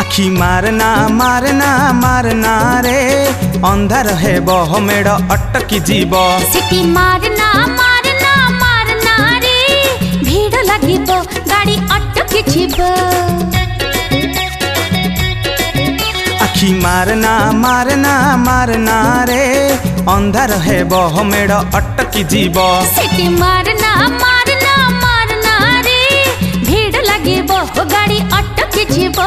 आखि मारना मारना मारना रे अंधार है बह मेड़ अटकी जीव सिटी मारना मारना मारना रे भीड़ लागिबो गाड़ी अटकी जीव आखि मारना मारना मारना रे अंधार है बह मेड़ अटकी जीव सिटी मारना मारना मारना रे भीड़ लागिबो गाड़ी अटकी जीव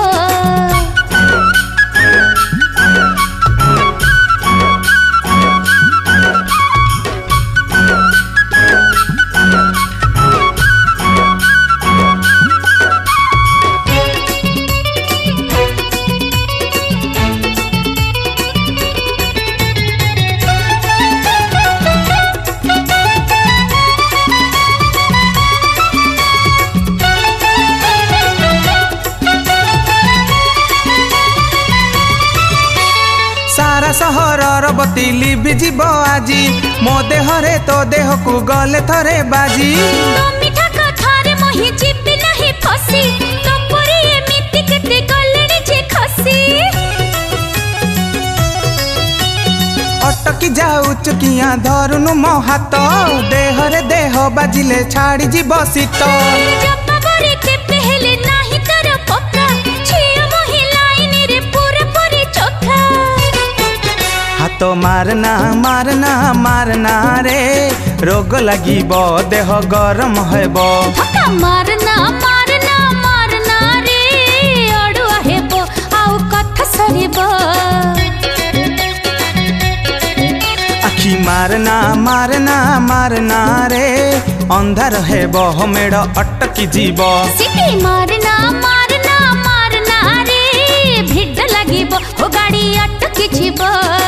सारा सहरर बती लिभि जीव आजी मो देहरे तो देह को गले थरे बाजी तो मिठा कथारे मोहि जीवी नहीं फसी तो पुरी एमिति केते गलेनी जे खसी अटकी जाऊ चुकिया धरुनु मो हाथ देहरे देह बाजिले छाड़ी जीव शीत जपबरे के पहले नाही तर पक्का छिया मोहि लाइन रे पूरा पूरी चोखा हाथ मारना मारना मारना रे रोग लागिब देह गरम हेबो धक्का मारना मारना मारना रे अड़ुआ हेबो आउ कथा सरिबो आखि मारना मारना मारना रे अंधार हेबो मेड़ अटकी जीव सिटी मारना मारना मारना रे भिड़ लागिबो ओ गाड़ी अटकी जीव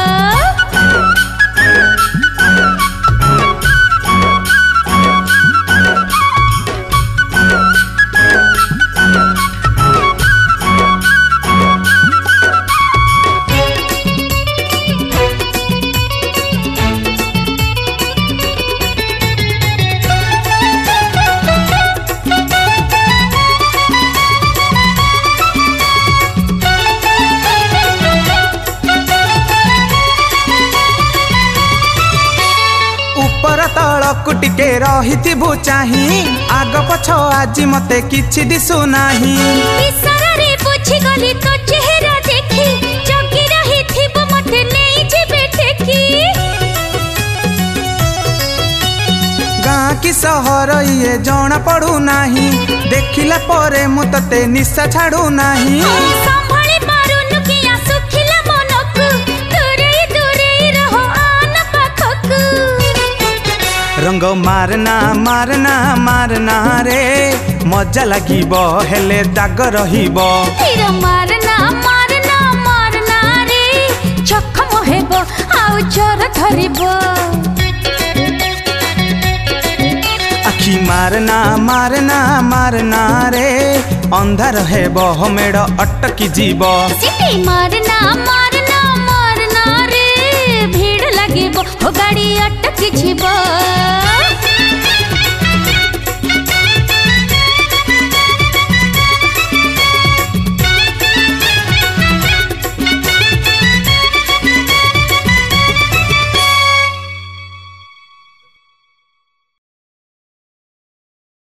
तलकु टिके रहिथिबु चाही आग पछ आज मते किछि दिसु नाही इशारारे बुझी गली तो चेहरा देखी जगी रहिथिबु मते नै जेबे ठेकी गाँ की सहर ये जणा पड़ू नाही देखिला परे मु तते निशा छाड़ू नाही संभाली पारुनु किया सुखिला मनकु दूरे दूरे रहो आन पाखकु रंग मारना मारना मारना रे मजा लागिब हेले दाग रहिब तीर मारना मारना मारना रे जखम हेबो आउ जर धरिबो आखि मारना मारना मारना रे अंधार हेबो मेड़ अटकी जीव सिटी मारना मारना मारना रे भीड़ लागिबो गाड़ी अटकी जीव।